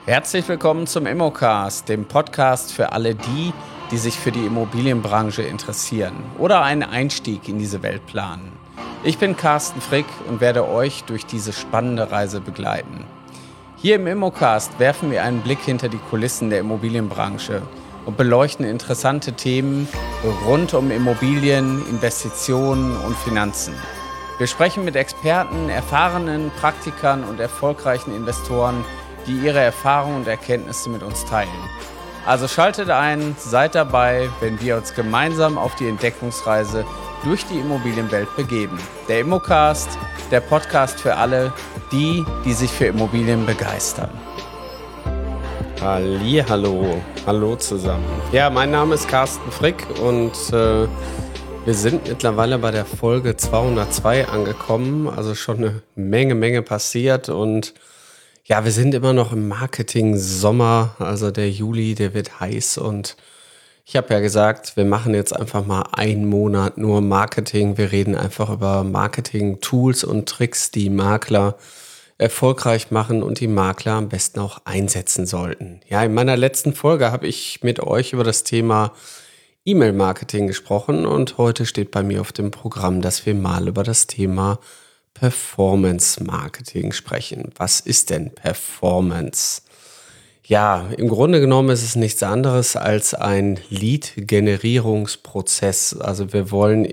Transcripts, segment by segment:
Herzlich willkommen zum Immocast, dem Podcast für alle die, die sich für die Immobilienbranche interessieren oder einen Einstieg in diese Welt planen. Ich bin Carsten Frick und werde euch durch diese spannende Reise begleiten. Hier im Immocast werfen wir einen Blick hinter die Kulissen der Immobilienbranche und beleuchten interessante Themen rund um Immobilien, Investitionen und Finanzen. Wir sprechen mit Experten, erfahrenen Praktikern und erfolgreichen Investoren, die ihre Erfahrungen und Erkenntnisse mit uns teilen. Also schaltet ein, seid dabei, wenn wir uns gemeinsam auf die Entdeckungsreise durch die Immobilienwelt begeben. Der Immocast, der Podcast für alle, die sich für Immobilien begeistern. Hallihallo, hallo zusammen. Ja, mein Name ist Carsten Frick und wir sind mittlerweile bei der Folge 202 angekommen. Also schon eine Menge passiert und ja, wir sind immer noch im Marketing-Sommer, also der Juli, der wird heiß und ich habe ja gesagt, wir machen jetzt einfach mal einen Monat nur Marketing. Wir reden einfach über Marketing-Tools und Tricks, die Makler erfolgreich machen und die Makler am besten auch einsetzen sollten. Ja, in meiner letzten Folge habe ich mit euch über das Thema E-Mail-Marketing gesprochen und heute steht bei mir auf dem Programm, dass wir mal über das Thema Performance Marketing sprechen. Was ist denn Performance? Ja, im Grunde genommen ist es nichts anderes als ein Lead-Generierungsprozess. Also wir wollen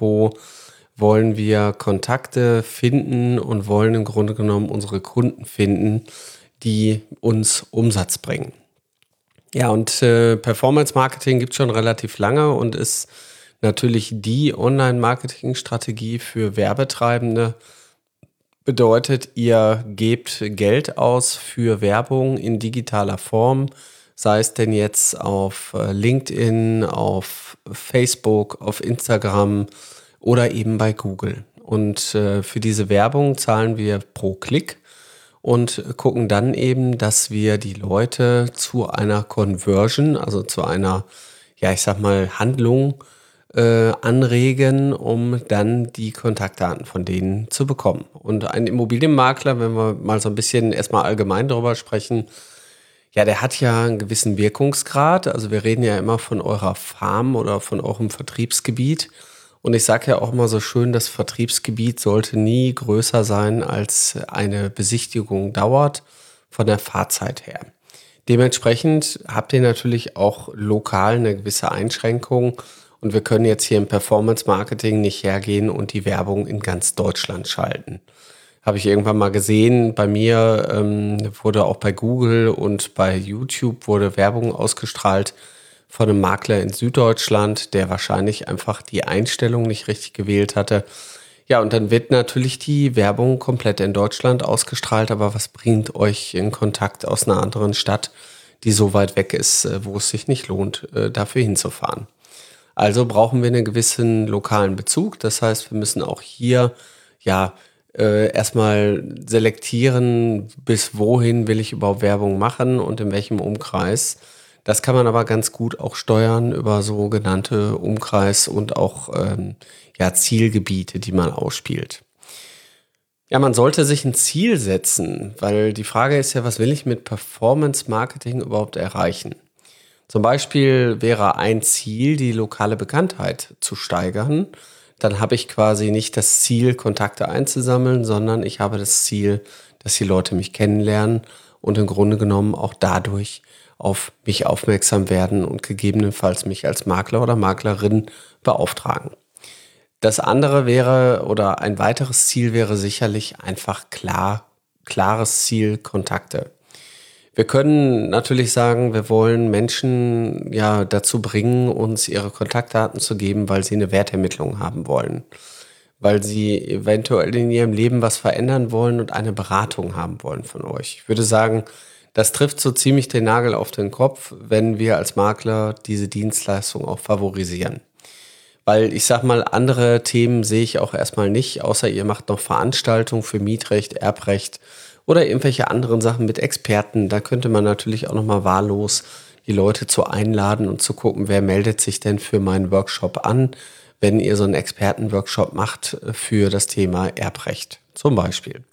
Kontakte finden und wollen im Grunde genommen unsere Kunden finden, die uns Umsatz bringen. Ja, und Performance Marketing gibt es schon relativ lange und ist natürlich die Online-Marketing-Strategie für Werbetreibende. Bedeutet, ihr gebt Geld aus für Werbung in digitaler Form, sei es denn jetzt auf LinkedIn, auf Facebook, auf Instagram oder eben bei Google. Und für diese Werbung zahlen wir pro Klick und gucken dann eben, dass wir die Leute zu einer Conversion, also zu einer, ja, ich sag mal, Handlung anregen, um dann die Kontaktdaten von denen zu bekommen. Und ein Immobilienmakler, wenn wir mal so ein bisschen erstmal allgemein darüber sprechen, ja, der hat ja einen gewissen Wirkungsgrad. Also wir reden ja immer von eurer Farm oder von eurem Vertriebsgebiet. Und ich sage ja auch immer so schön, das Vertriebsgebiet sollte nie größer sein, als eine Besichtigung dauert von der Fahrzeit her. Dementsprechend habt ihr natürlich auch lokal eine gewisse Einschränkung. Und wir können jetzt hier im Performance-Marketing nicht hergehen und die Werbung in ganz Deutschland schalten. Habe ich irgendwann mal gesehen, bei mir wurde auch bei Google und bei YouTube wurde Werbung ausgestrahlt von einem Makler in Süddeutschland, der wahrscheinlich einfach die Einstellung nicht richtig gewählt hatte. Ja, und dann wird natürlich die Werbung komplett in Deutschland ausgestrahlt, aber was bringt euch in Kontakt aus einer anderen Stadt, die so weit weg ist, wo es sich nicht lohnt, dafür hinzufahren? Also brauchen wir einen gewissen lokalen Bezug. Das heißt, wir müssen auch hier erstmal selektieren, bis wohin will ich überhaupt Werbung machen und in welchem Umkreis. Das kann man aber ganz gut auch steuern über sogenannte Umkreis- und auch Zielgebiete, die man ausspielt. Ja, man sollte sich ein Ziel setzen, weil die Frage ist ja, was will ich mit Performance Marketing überhaupt erreichen? Zum Beispiel wäre ein Ziel, die lokale Bekanntheit zu steigern. Dann habe ich quasi nicht das Ziel, Kontakte einzusammeln, sondern ich habe das Ziel, dass die Leute mich kennenlernen und im Grunde genommen auch dadurch auf mich aufmerksam werden und gegebenenfalls mich als Makler oder Maklerin beauftragen. Das andere wäre oder ein weiteres Ziel wäre sicherlich einfach klares Ziel, Kontakte. Wir können natürlich sagen, wir wollen Menschen ja dazu bringen, uns ihre Kontaktdaten zu geben, weil sie eine Wertermittlung haben wollen, weil sie eventuell in ihrem Leben was verändern wollen und eine Beratung haben wollen von euch. Ich würde sagen, das trifft so ziemlich den Nagel auf den Kopf, wenn wir als Makler diese Dienstleistung auch favorisieren. Weil ich sag mal, andere Themen sehe ich auch erstmal nicht, außer ihr macht noch Veranstaltungen für Mietrecht, Erbrecht oder irgendwelche anderen Sachen mit Experten. Da könnte man natürlich auch nochmal wahllos die Leute zu einladen und zu gucken, wer meldet sich denn für meinen Workshop an, wenn ihr so einen Expertenworkshop macht für das Thema Erbrecht zum Beispiel.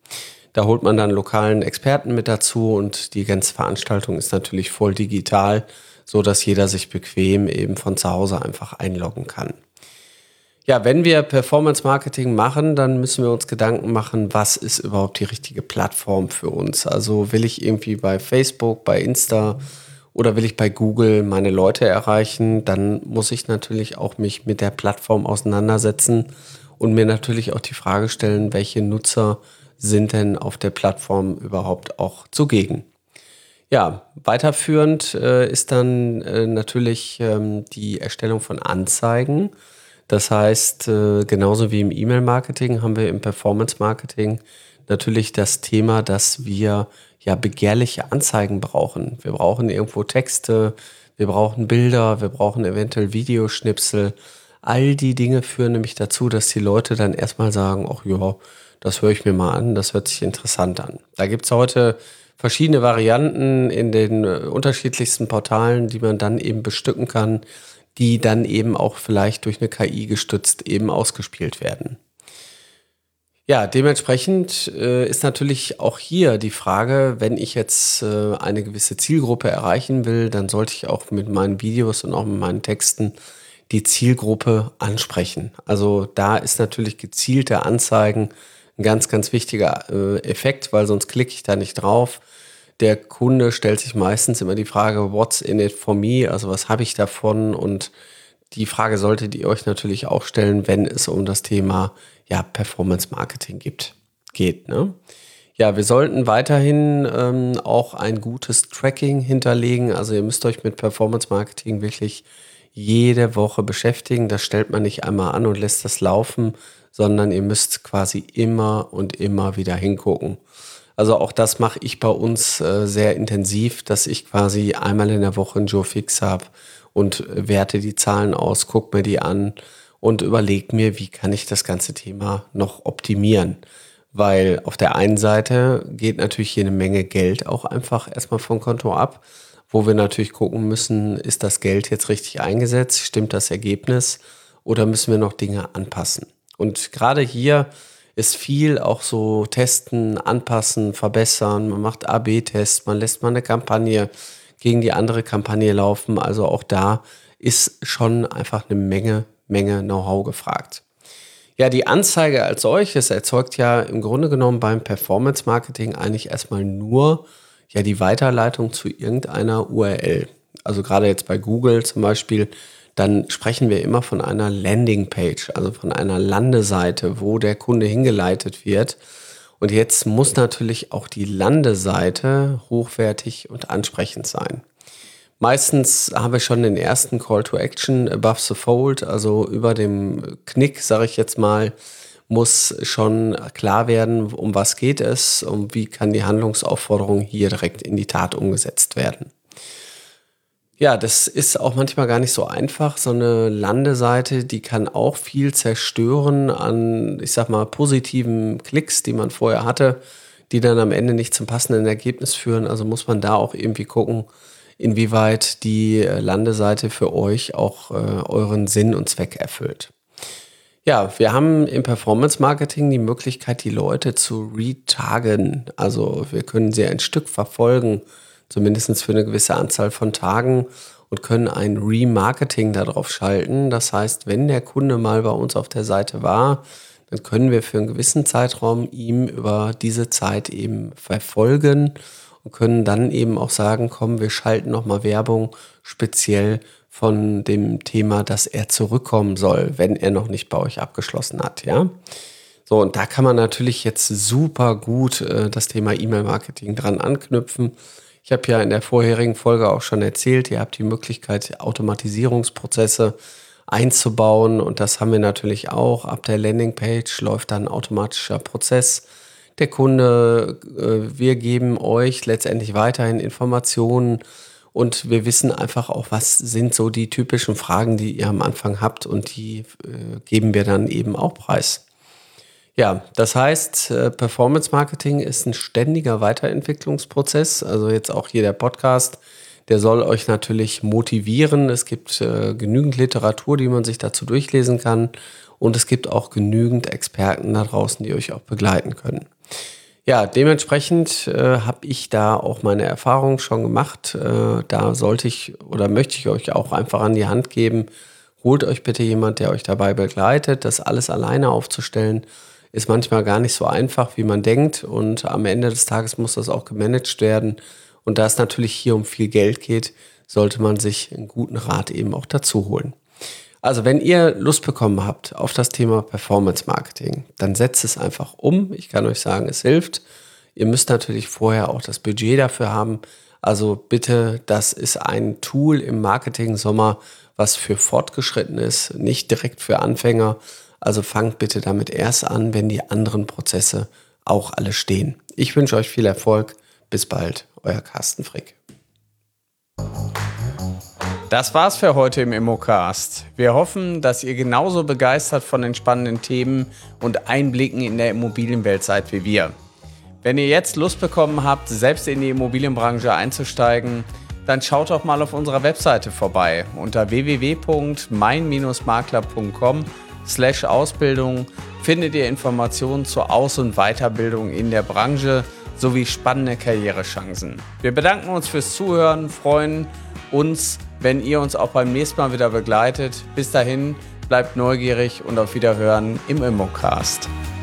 Da holt man dann lokalen Experten mit dazu und die ganze Veranstaltung ist natürlich voll digital, so dass jeder sich bequem eben von zu Hause einfach einloggen kann. Ja, wenn wir Performance Marketing machen, dann müssen wir uns Gedanken machen, was ist überhaupt die richtige Plattform für uns? Also will ich irgendwie bei Facebook, bei Insta oder will ich bei Google meine Leute erreichen? Dann muss ich natürlich auch mich mit der Plattform auseinandersetzen und mir natürlich auch die Frage stellen, welche Nutzer sind denn auf der Plattform überhaupt auch zugegen? Ja, weiterführend ist dann natürlich die Erstellung von Anzeigen. Das heißt, genauso wie im E-Mail-Marketing haben wir im Performance-Marketing natürlich das Thema, dass wir ja begehrliche Anzeigen brauchen. Wir brauchen irgendwo Texte, wir brauchen Bilder, wir brauchen eventuell Videoschnipsel. All die Dinge führen nämlich dazu, dass die Leute dann erstmal sagen, ach ja, das höre ich mir mal an, das hört sich interessant an. Da gibt es heute verschiedene Varianten in den unterschiedlichsten Portalen, die man dann eben bestücken kann, die dann eben auch vielleicht durch eine KI gestützt eben ausgespielt werden. Ja, dementsprechend ist natürlich auch hier die Frage, wenn ich jetzt eine gewisse Zielgruppe erreichen will, dann sollte ich auch mit meinen Videos und auch mit meinen Texten die Zielgruppe ansprechen. Also da ist natürlich gezielte Anzeigen ein ganz, ganz wichtiger Effekt, weil sonst klicke ich da nicht drauf. Der Kunde stellt sich meistens immer die Frage, what's in it for me? Also was habe ich davon? Und die Frage solltet ihr euch natürlich auch stellen, wenn es um das Thema Performance Marketing geht. Ne? Ja, wir sollten weiterhin auch ein gutes Tracking hinterlegen. Also ihr müsst euch mit Performance Marketing wirklich jede Woche beschäftigen. Das stellt man nicht einmal an und lässt das laufen, sondern ihr müsst quasi immer und immer wieder hingucken. Also auch das mache ich bei uns sehr intensiv, dass ich quasi einmal in der Woche einen Joe Fix habe und werte die Zahlen aus, gucke mir die an und überlege mir, wie kann ich das ganze Thema noch optimieren. Weil auf der einen Seite geht natürlich hier eine Menge Geld auch einfach erstmal vom Konto ab, wo wir natürlich gucken müssen, ist das Geld jetzt richtig eingesetzt, stimmt das Ergebnis oder müssen wir noch Dinge anpassen. Und gerade hier ist viel auch so testen, anpassen, verbessern. Man macht A/B-Tests, man lässt mal eine Kampagne gegen die andere Kampagne laufen. Also auch da ist schon einfach eine Menge Know-how gefragt. Ja, die Anzeige als solches erzeugt ja im Grunde genommen beim Performance-Marketing eigentlich erstmal nur die Weiterleitung zu irgendeiner URL. Also gerade jetzt bei Google zum Beispiel, dann sprechen wir immer von einer Landingpage, also von einer Landeseite, wo der Kunde hingeleitet wird. Und jetzt muss natürlich auch die Landeseite hochwertig und ansprechend sein. Meistens haben wir schon den ersten Call to Action above the fold, also über dem Knick, sage ich jetzt mal, muss schon klar werden, um was geht es und wie kann die Handlungsaufforderung hier direkt in die Tat umgesetzt werden. Ja, das ist auch manchmal gar nicht so einfach. So eine Landeseite, die kann auch viel zerstören an, ich sag mal, positiven Klicks, die man vorher hatte, die dann am Ende nicht zum passenden Ergebnis führen. Also muss man da auch irgendwie gucken, inwieweit die Landeseite für euch auch euren Sinn und Zweck erfüllt. Ja, wir haben im Performance Marketing die Möglichkeit, die Leute zu retargen. Also wir können sie ein Stück verfolgen, zumindest für eine gewisse Anzahl von Tagen und können ein Remarketing darauf schalten. Das heißt, wenn der Kunde mal bei uns auf der Seite war, dann können wir für einen gewissen Zeitraum ihm über diese Zeit eben verfolgen und können dann eben auch sagen, komm, wir schalten nochmal Werbung speziell von dem Thema, dass er zurückkommen soll, wenn er noch nicht bei euch abgeschlossen hat, ja. So, und da kann man natürlich jetzt super gut das Thema E-Mail-Marketing dran anknüpfen. Ich habe ja in der vorherigen Folge auch schon erzählt, ihr habt die Möglichkeit, Automatisierungsprozesse einzubauen und das haben wir natürlich auch. Ab der Landingpage läuft dann ein automatischer Prozess. Der Kunde, wir geben euch letztendlich weiterhin Informationen und wir wissen einfach auch, was sind so die typischen Fragen, die ihr am Anfang habt und die geben wir dann eben auch preis. Ja, das heißt, Performance Marketing ist ein ständiger Weiterentwicklungsprozess. Also jetzt auch hier der Podcast, der soll euch natürlich motivieren. Es gibt genügend Literatur, die man sich dazu durchlesen kann. Und es gibt auch genügend Experten da draußen, die euch auch begleiten können. Ja, dementsprechend habe ich da auch meine Erfahrungen schon gemacht. Da sollte ich oder möchte ich euch auch einfach an die Hand geben. Holt euch bitte jemand, der euch dabei begleitet. Das alles alleine aufzustellen, ist manchmal gar nicht so einfach, wie man denkt. Und am Ende des Tages muss das auch gemanagt werden. Und da es natürlich hier um viel Geld geht, sollte man sich einen guten Rat eben auch dazu holen. Also wenn ihr Lust bekommen habt auf das Thema Performance Marketing, dann setzt es einfach um. Ich kann euch sagen, es hilft. Ihr müsst natürlich vorher auch das Budget dafür haben. Also bitte, das ist ein Tool im Marketing-Sommer, was für Fortgeschritten ist, nicht direkt für Anfänger. Also fangt bitte damit erst an, wenn die anderen Prozesse auch alle stehen. Ich wünsche euch viel Erfolg. Bis bald, euer Carsten Frick. Das war's für heute im Immocast. Wir hoffen, dass ihr genauso begeistert von den spannenden Themen und Einblicken in der Immobilienwelt seid wie wir. Wenn ihr jetzt Lust bekommen habt, selbst in die Immobilienbranche einzusteigen, dann schaut doch mal auf unserer Webseite vorbei. Unter www.mein-makler.com/Ausbildung findet ihr Informationen zur Aus- und Weiterbildung in der Branche sowie spannende Karrierechancen. Wir bedanken uns fürs Zuhören, freuen uns, wenn ihr uns auch beim nächsten Mal wieder begleitet. Bis dahin, bleibt neugierig und auf Wiederhören im Immocast.